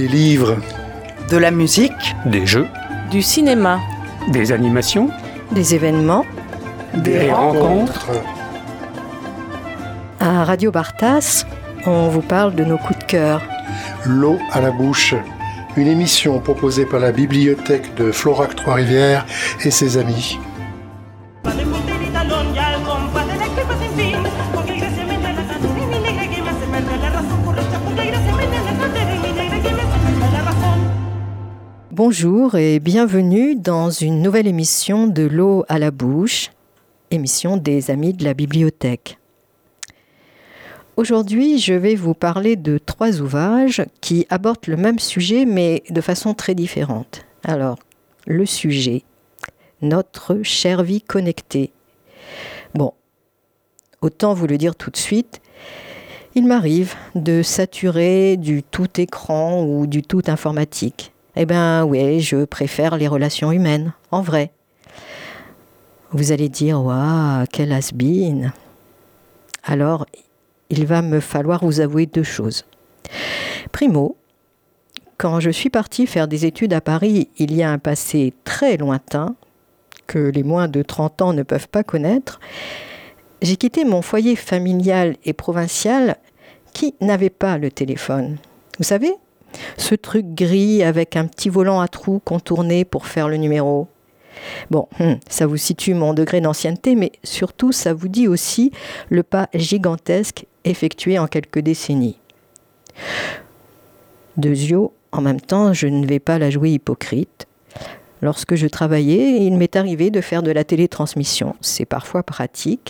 Des livres, de la musique, des jeux, du cinéma, des animations, des événements, des rencontres. À Radio Bartas, on vous parle de nos coups de cœur. L'eau à la bouche, une émission proposée par la bibliothèque de Florac Trois-Rivières et ses amis. Bonjour et bienvenue dans une nouvelle émission de l'eau à la bouche, émission des amis de la bibliothèque. Aujourd'hui, je vais vous parler de 3 ouvrages qui abordent le même sujet mais de façon très différente. Alors, le sujet, notre chère vie connectée. Bon, autant vous le dire tout de suite, il m'arrive de saturer du tout écran ou du tout informatique. Eh bien oui, je préfère les relations humaines, en vrai. Vous allez dire, waouh, quel has-been. Alors, il va me falloir vous avouer 2 choses. Primo, quand je suis partie faire des études à Paris, il y a un passé très lointain, que les moins de 30 ans ne peuvent pas connaître, j'ai quitté mon foyer familial et provincial qui n'avait pas le téléphone. Vous savez ? Ce truc gris avec un petit volant à trous contourné pour faire le numéro. Bon, ça vous situe mon degré d'ancienneté, mais surtout ça vous dit aussi le pas gigantesque effectué en quelques décennies. Deuxièmement, en même temps, je ne vais pas la jouer hypocrite. Lorsque je travaillais, il m'est arrivé de faire de la télétransmission. C'est parfois pratique.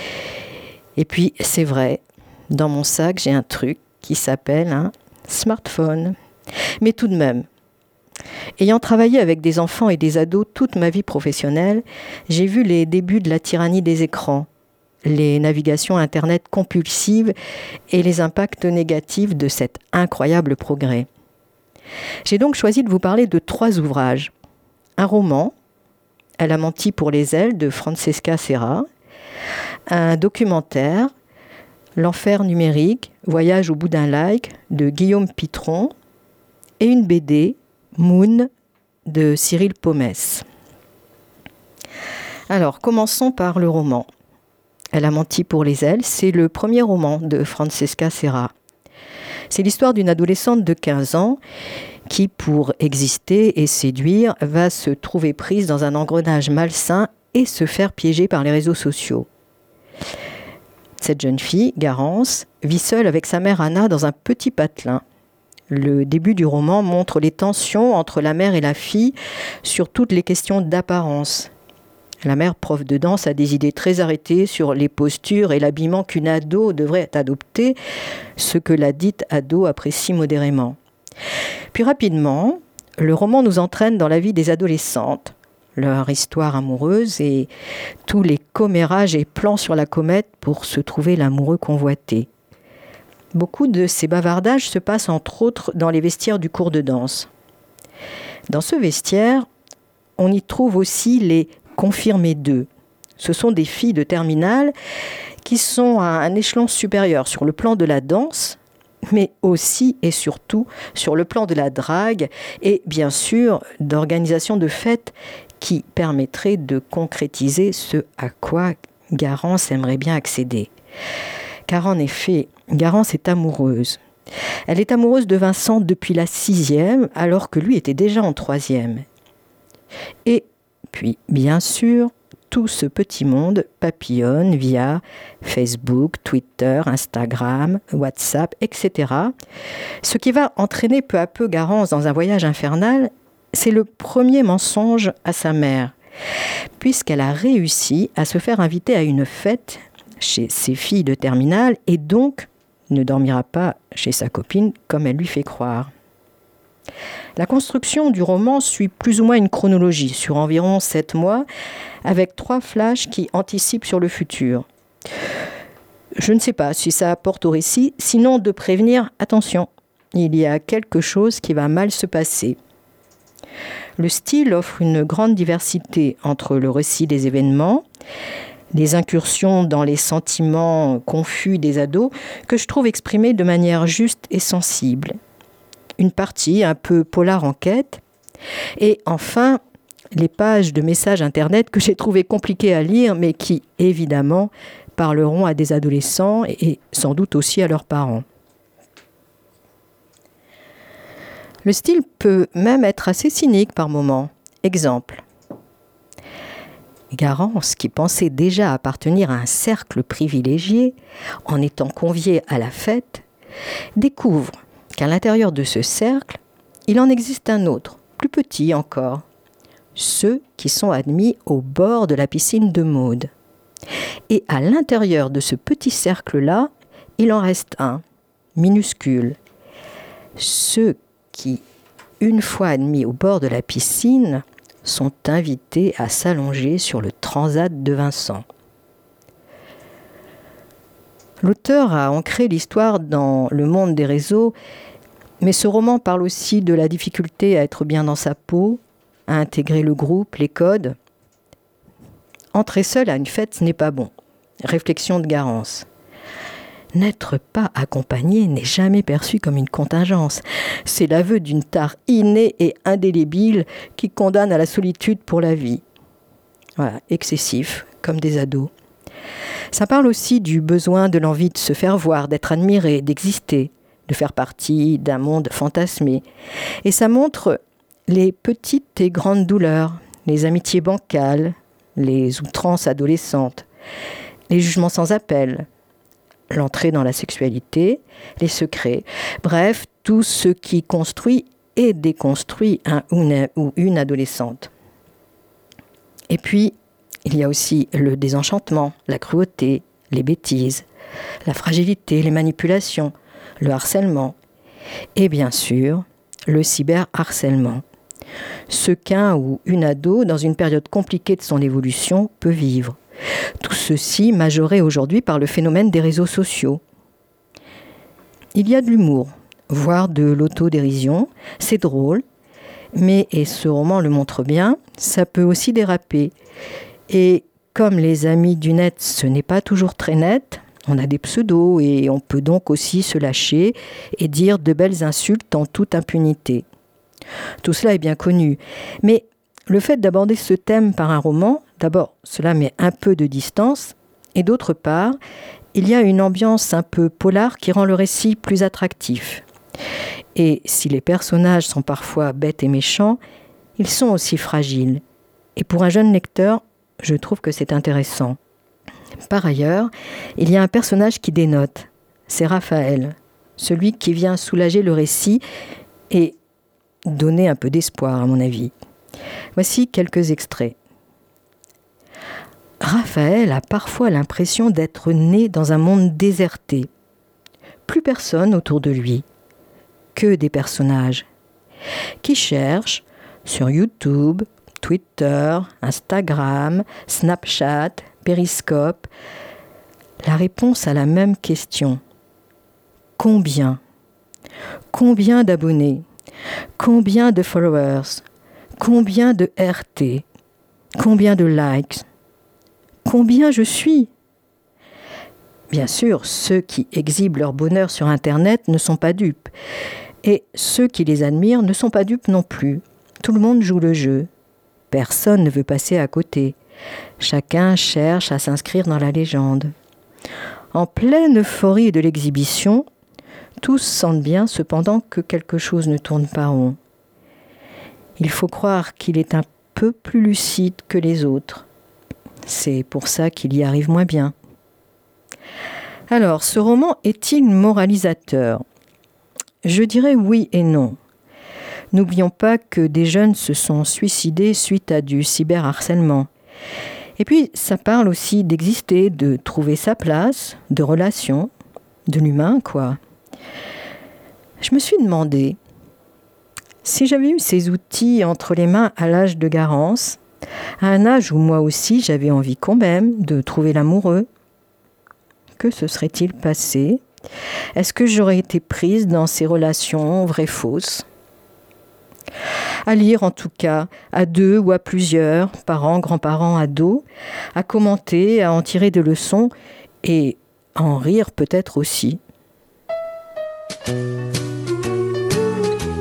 Et puis, c'est vrai, dans mon sac, j'ai un truc qui s'appelle un smartphone. Mais tout de même, ayant travaillé avec des enfants et des ados toute ma vie professionnelle, j'ai vu les débuts de la tyrannie des écrans, les navigations Internet compulsives et les impacts négatifs de cet incroyable progrès. J'ai donc choisi de vous parler de 3 ouvrages. Un roman, Elle a menti pour les ailes de Francesca Serra, un documentaire, L'enfer numérique, Voyage au bout d'un like de Guillaume Pitron et une BD, Moon de Cyril Pomès. Alors, commençons par le roman. Elle a menti pour les ailes, c'est le premier roman de Francesca Serra. C'est l'histoire d'une adolescente de 15 ans qui, pour exister et séduire, va se trouver prise dans un engrenage malsain et se faire piéger par les réseaux sociaux. Cette jeune fille, Garance, vit seule avec sa mère Anna dans un petit patelin. Le début du roman montre les tensions entre la mère et la fille sur toutes les questions d'apparence. La mère, prof de danse, a des idées très arrêtées sur les postures et l'habillement qu'une ado devrait adopter, ce que la dite ado apprécie modérément. Puis rapidement, le roman nous entraîne dans la vie des adolescentes, leur histoire amoureuse et tous les commérages et plans sur la comète pour se trouver l'amoureux convoité. Beaucoup de ces bavardages se passent entre autres dans les vestiaires du cours de danse. Dans ce vestiaire, on y trouve aussi les confirmés 2. Ce sont des filles de terminale qui sont à un échelon supérieur sur le plan de la danse, mais aussi et surtout sur le plan de la drague et bien sûr d'organisation de fêtes qui permettrait de concrétiser ce à quoi Garance aimerait bien accéder. Car en effet, Garance est amoureuse. Elle est amoureuse de Vincent depuis la 6e, alors que lui était déjà en 3e. Et puis, bien sûr, tout ce petit monde papillonne via Facebook, Twitter, Instagram, WhatsApp, etc. Ce qui va entraîner peu à peu Garance dans un voyage infernal, c'est le premier mensonge à sa mère, puisqu'elle a réussi à se faire inviter à une fête chez ses filles de terminale et donc ne dormira pas chez sa copine comme elle lui fait croire. La construction du roman suit plus ou moins une chronologie sur environ 7 mois, avec 3 flashs qui anticipent sur le futur. Je ne sais pas si ça apporte au récit, sinon de prévenir, attention, il y a quelque chose qui va mal se passer. Le style offre une grande diversité entre le récit des événements, des incursions dans les sentiments confus des ados que je trouve exprimés de manière juste et sensible. une partie un peu polar enquête, et enfin les pages de messages internet que j'ai trouvées compliquées à lire, mais qui, évidemment, parleront à des adolescents et sans doute aussi à leurs parents. Le style peut même être assez cynique par moments. Exemple. Garance, qui pensait déjà appartenir à un cercle privilégié en étant convié à la fête, découvre qu'à l'intérieur de ce cercle, il en existe un autre, plus petit encore, ceux qui sont admis au bord de la piscine de Maud. Et à l'intérieur de ce petit cercle-là, il en reste un, minuscule. Ceux qui, une fois admis au bord de la piscine, sont invités à s'allonger sur le transat de Vincent. L'auteur a ancré l'histoire dans le monde des réseaux, mais ce roman parle aussi de la difficulté à être bien dans sa peau, à intégrer le groupe, les codes. Entrer seul à une fête, ce n'est pas bon. Réflexion de Garance. N'être pas accompagné n'est jamais perçu comme une contingence. C'est l'aveu d'une tare innée et indélébile qui condamne à la solitude pour la vie. Voilà, excessif, comme des ados. Ça parle aussi du besoin de l'envie de se faire voir, d'être admiré, d'exister, de faire partie d'un monde fantasmé. Et ça montre les petites et grandes douleurs, les amitiés bancales, les outrances adolescentes, les jugements sans appel, l'entrée dans la sexualité, les secrets, bref, tout ce qui construit et déconstruit un ou une adolescente. Et puis, il y a aussi le désenchantement, la cruauté, les bêtises, la fragilité, les manipulations, le harcèlement et bien sûr, le cyberharcèlement. Ce qu'un ou une ado, dans une période compliquée de son évolution, peut vivre. Tout ceci majoré aujourd'hui par le phénomène des réseaux sociaux. Il y a de l'humour, voire de l'autodérision, c'est drôle, mais, et ce roman le montre bien, ça peut aussi déraper. Et comme les amis du net, ce n'est pas toujours très net, on a des pseudos et on peut donc aussi se lâcher et dire de belles insultes en toute impunité. Tout cela est bien connu, mais le fait d'aborder ce thème par un roman, d'abord, cela met un peu de distance, et d'autre part, il y a une ambiance un peu polar qui rend le récit plus attractif. Et si les personnages sont parfois bêtes et méchants, ils sont aussi fragiles. Et pour un jeune lecteur, je trouve que c'est intéressant. Par ailleurs, il y a un personnage qui dénote, c'est Raphaël, celui qui vient soulager le récit et donner un peu d'espoir à mon avis. Voici quelques extraits. Raphaël a parfois l'impression d'être né dans un monde déserté. Plus personne autour de lui, que des personnages, qui cherchent sur YouTube, Twitter, Instagram, Snapchat, Periscope, la réponse à la même question. Combien ? Combien d'abonnés ? Combien de followers ? Combien de RT ? Combien de likes ? Combien je suis ? Bien sûr, ceux qui exhibent leur bonheur sur Internet ne sont pas dupes. Et ceux qui les admirent ne sont pas dupes non plus. Tout le monde joue le jeu. Personne ne veut passer à côté. Chacun cherche à s'inscrire dans la légende. En pleine euphorie de l'exhibition, tous sentent bien cependant que quelque chose ne tourne pas rond. Il faut croire qu'il est un peu plus lucide que les autres. C'est pour ça qu'il y arrive moins bien. Alors, ce roman est-il moralisateur ? Je dirais oui et non. N'oublions pas que des jeunes se sont suicidés suite à du cyberharcèlement. Et puis, ça parle aussi d'exister, de trouver sa place, de relations, de l'humain, quoi. Je me suis demandé, si j'avais eu ces outils entre les mains à l'âge de Garance, à un âge où moi aussi j'avais envie quand même de trouver l'amoureux, que se serait-il passé ? Est-ce que j'aurais été prise dans ces relations vraies fausses ? À lire en tout cas, à deux ou à plusieurs, parents, grands-parents, ados, à commenter, à en tirer des leçons et à en rire peut-être aussi.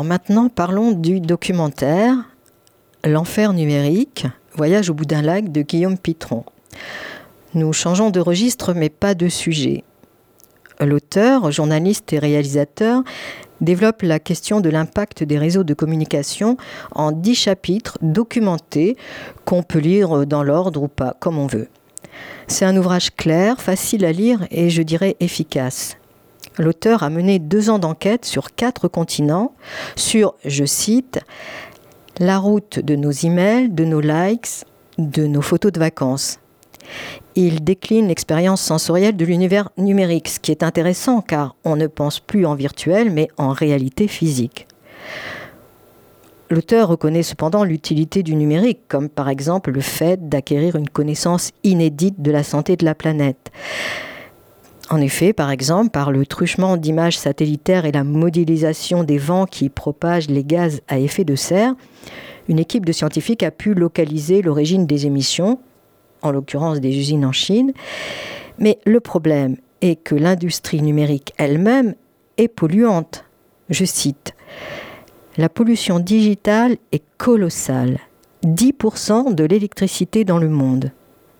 maintenant, parlons du documentaire L'enfer numérique, voyage au bout d'un lac de Guillaume Pitron. Nous changeons de registre, mais pas de sujet. L'auteur, journaliste et réalisateur, développe la question de l'impact des réseaux de communication en 10 chapitres documentés qu'on peut lire dans l'ordre ou pas, comme on veut. C'est un ouvrage clair, facile à lire et je dirais efficace. L'auteur a mené 2 ans d'enquête sur 4 continents sur, je cite, « la route de nos emails, de nos likes, de nos photos de vacances ». Il décline l'expérience sensorielle de l'univers numérique, ce qui est intéressant car on ne pense plus en virtuel mais en réalité physique. L'auteur reconnaît cependant l'utilité du numérique, comme par exemple le fait d'acquérir une connaissance inédite de la santé de la planète. En effet, par exemple, par le truchement d'images satellitaires et la modélisation des vents qui propagent les gaz à effet de serre, une équipe de scientifiques a pu localiser l'origine des émissions, en l'occurrence des usines en Chine. Mais le problème est que l'industrie numérique elle-même est polluante. Je cite, « La pollution digitale est colossale, 10% de l'électricité dans le monde. »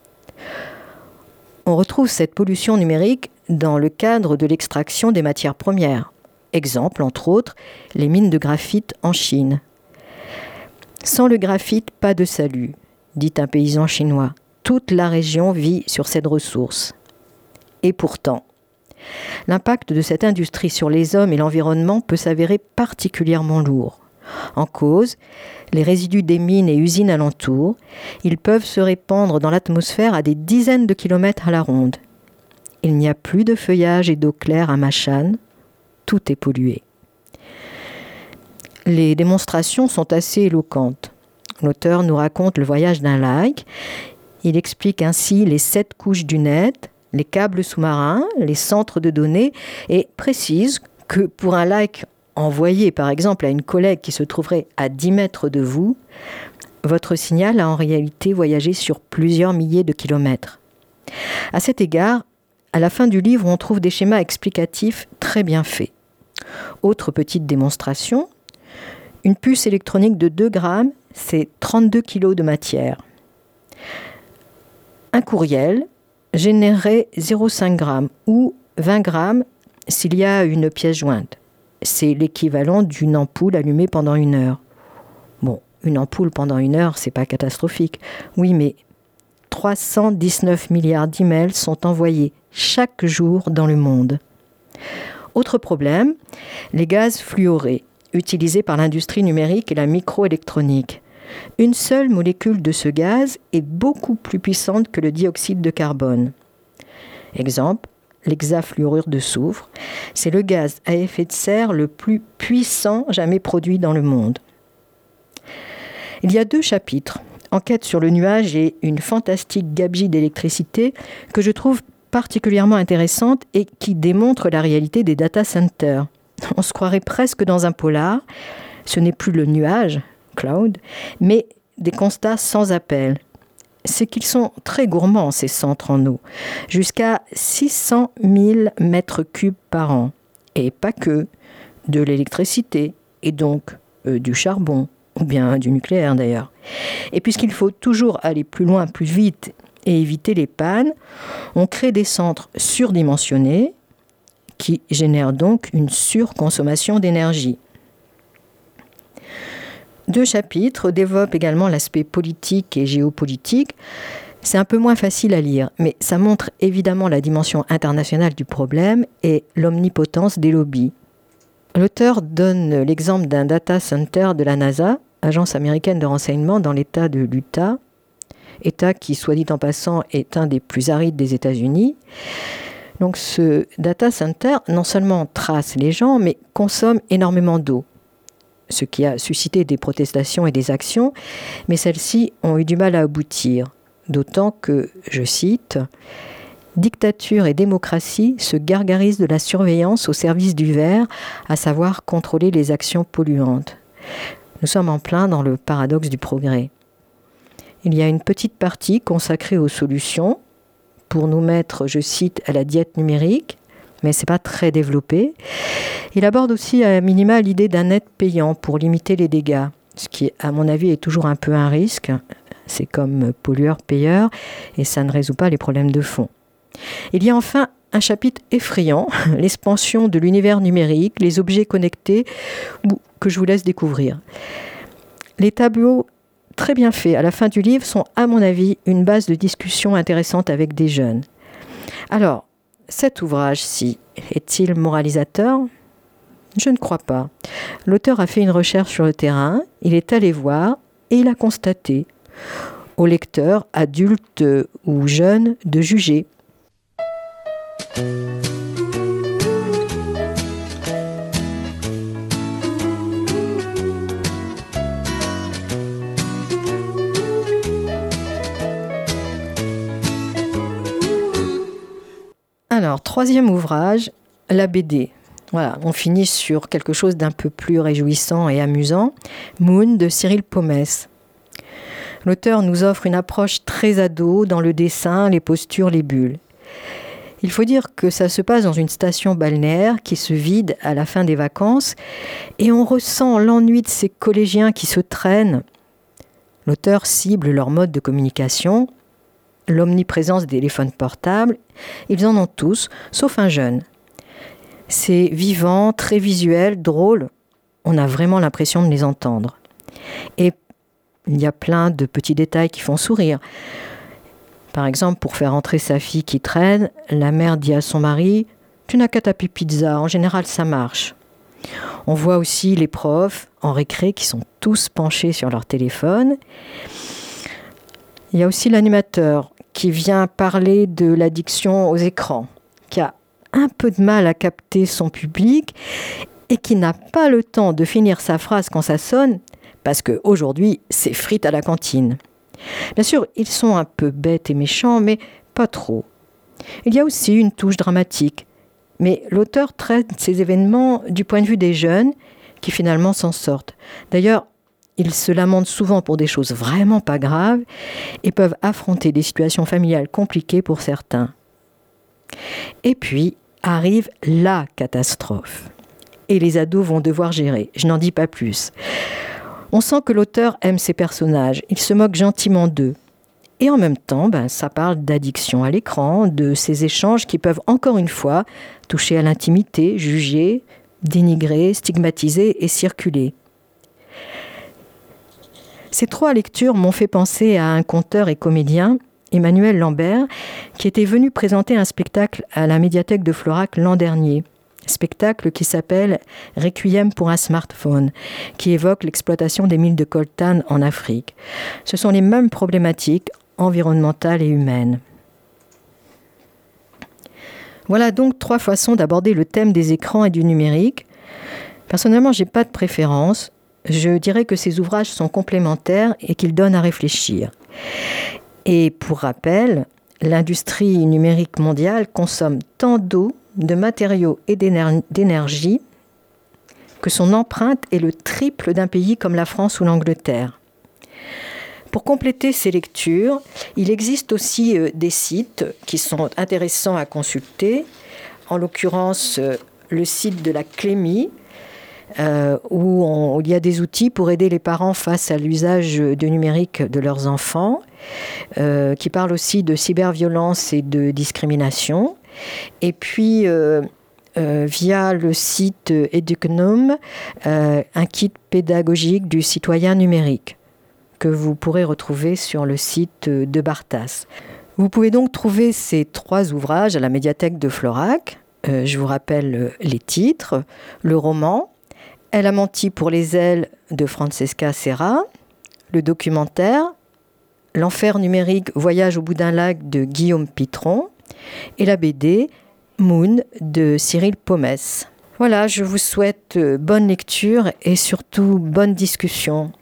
On retrouve cette pollution numérique dans le cadre de l'extraction des matières premières. Exemple, entre autres, les mines de graphite en Chine. Sans le graphite, pas de salut, dit un paysan chinois. Toute la région vit sur cette ressource. Et pourtant, l'impact de cette industrie sur les hommes et l'environnement peut s'avérer particulièrement lourd. En cause, les résidus des mines et usines alentours, ils peuvent se répandre dans l'atmosphère à des dizaines de kilomètres à la ronde. Il n'y a plus de feuillage et d'eau claire à Machan, tout est pollué. Les démonstrations sont assez éloquentes. L'auteur nous raconte le voyage d'un lac. Il explique ainsi les 7 couches du net, les câbles sous-marins, les centres de données et précise que pour un lac envoyé par exemple à une collègue qui se trouverait à 10 mètres de vous, votre signal a en réalité voyagé sur plusieurs milliers de kilomètres. À cet égard, à la fin du livre, on trouve des schémas explicatifs très bien faits. Autre petite démonstration, une puce électronique de 2 grammes, c'est 32 kilos de matière. Un courriel générerait 0,5 g ou 20 grammes s'il y a une pièce jointe. C'est l'équivalent d'une ampoule allumée pendant 1 heure. Bon, une ampoule pendant 1 heure, c'est pas catastrophique. Oui, mais 319 milliards d'emails sont envoyés chaque jour dans le monde. Autre problème, les gaz fluorés, utilisés par l'industrie numérique et la microélectronique. Une seule molécule de ce gaz est beaucoup plus puissante que le dioxyde de carbone. Exemple, l'hexafluorure de soufre, c'est le gaz à effet de serre le plus puissant jamais produit dans le monde. Il y a 2 chapitres, enquête sur le nuage et une fantastique gabegie d'électricité que je trouve particulièrement intéressante et qui démontre la réalité des data centers. On se croirait presque dans un polar, ce n'est plus le nuage, cloud, mais des constats sans appel. C'est qu'ils sont très gourmands, ces centres en eau, jusqu'à 600 000 mètres cubes par an. Et pas que, de l'électricité, et donc du charbon, ou bien du nucléaire d'ailleurs. Et puisqu'il faut toujours aller plus loin, plus vite, et éviter les pannes, on crée des centres surdimensionnés qui génèrent donc une surconsommation d'énergie. 2 chapitres développent également l'aspect politique et géopolitique. C'est un peu moins facile à lire, mais ça montre évidemment la dimension internationale du problème et l'omnipotence des lobbies. L'auteur donne l'exemple d'un data center de la NASA, agence américaine de renseignement dans l'État de l'Utah, État qui, soit dit en passant, est un des plus arides des États-Unis. Donc ce data center non seulement trace les gens, mais consomme énormément d'eau, ce qui a suscité des protestations et des actions, mais celles-ci ont eu du mal à aboutir, d'autant que, je cite, « Dictature et démocratie se gargarisent de la surveillance au service du vert, à savoir contrôler les actions polluantes. » Nous sommes en plein dans le paradoxe du progrès. Il y a une petite partie consacrée aux solutions, pour nous mettre, je cite, à la diète numérique, mais c'est pas très développé. Il aborde aussi à minima l'idée d'un aide payant pour limiter les dégâts, ce qui, à mon avis, est toujours un peu un risque. C'est comme pollueur-payeur, et ça ne résout pas les problèmes de fond. Il y a enfin un chapitre effrayant, l'expansion de l'univers numérique, les objets connectés, que je vous laisse découvrir. Les tableaux très bien faits à la fin du livre sont, à mon avis, une base de discussion intéressante avec des jeunes. Alors, cet ouvrage-ci, est-il moralisateur ? Je ne crois pas. L'auteur a fait une recherche sur le terrain, il est allé voir et il a constaté, au lecteur, adulte ou jeune, de juger. Alors, troisième ouvrage, la BD. Voilà, on finit sur quelque chose d'un peu plus réjouissant et amusant. Moon de Cyril Pomès. L'auteur nous offre une approche très ado dans le dessin, les postures, les bulles. Il faut dire que ça se passe dans une station balnéaire qui se vide à la fin des vacances et on ressent l'ennui de ces collégiens qui se traînent. L'auteur cible leur mode de communication, l'omniprésence des téléphones portables. Ils en ont tous, sauf un jeune. C'est vivant, très visuel, drôle. On a vraiment l'impression de les entendre. Et il y a plein de petits détails qui font sourire. Par exemple, pour faire entrer sa fille qui traîne, la mère dit à son mari « Tu n'as qu'à taper pizza, en général ça marche ». On voit aussi les profs en récré qui sont tous penchés sur leur téléphone. Il y a aussi l'animateur qui vient parler de l'addiction aux écrans, qui a un peu de mal à capter son public et qui n'a pas le temps de finir sa phrase quand ça sonne, parce qu'aujourd'hui, c'est frites à la cantine. Bien sûr, ils sont un peu bêtes et méchants, mais pas trop. Il y a aussi une touche dramatique, mais l'auteur traite ces événements du point de vue des jeunes qui finalement s'en sortent. D'ailleurs, ils se lamentent souvent pour des choses vraiment pas graves et peuvent affronter des situations familiales compliquées pour certains. Et puis arrive la catastrophe. Et les ados vont devoir gérer. Je n'en dis pas plus. On sent que l'auteur aime ses personnages. Il se moque gentiment d'eux. Et en même temps, ça parle d'addiction à l'écran, de ces échanges qui peuvent encore une fois toucher à l'intimité, juger, dénigrer, stigmatiser et circuler. Ces trois lectures m'ont fait penser à un conteur et comédien, Emmanuel Lambert, qui était venu présenter un spectacle à la médiathèque de Florac l'an dernier. Spectacle qui s'appelle « Requiem pour un smartphone », qui évoque l'exploitation des mines de coltan en Afrique. Ce sont les mêmes problématiques environnementales et humaines. Voilà donc trois façons d'aborder le thème des écrans et du numérique. Personnellement, je n'ai pas de préférence. Je dirais que ces ouvrages sont complémentaires et qu'ils donnent à réfléchir. Et pour rappel, l'industrie numérique mondiale consomme tant d'eau, de matériaux et d'énergie que son empreinte est le triple d'un pays comme la France ou l'Angleterre. Pour compléter ces lectures, il existe aussi des sites qui sont intéressants à consulter, en l'occurrence le site de la Clémy, où il y a des outils pour aider les parents face à l'usage du numérique de leurs enfants, qui parle aussi de cyberviolence et de discrimination. Et puis, via le site Educnome, un kit pédagogique du citoyen numérique que vous pourrez retrouver sur le site de Bartas. Vous pouvez donc trouver ces trois ouvrages à la médiathèque de Florac. Je vous rappelle les titres. Le roman « Elle a menti pour les ailes » de Francesca Serra. Le documentaire « L'enfer numérique, voyage au bout d'un lac » de Guillaume Pitron. Et la BD « Moon » de Cyril Pomès. Voilà, je vous souhaite bonne lecture et surtout bonne discussion.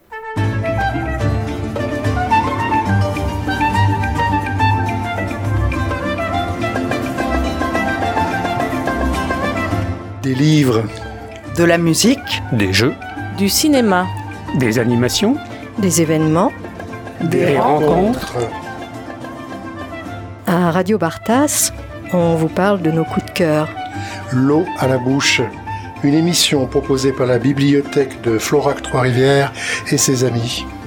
Des livres, de la musique, des jeux, du cinéma, des animations, des événements, des rencontres. À Radio Bartas, on vous parle de nos coups de cœur. L'eau à la bouche, une émission proposée par la bibliothèque de Florac Trois-Rivières et ses amis.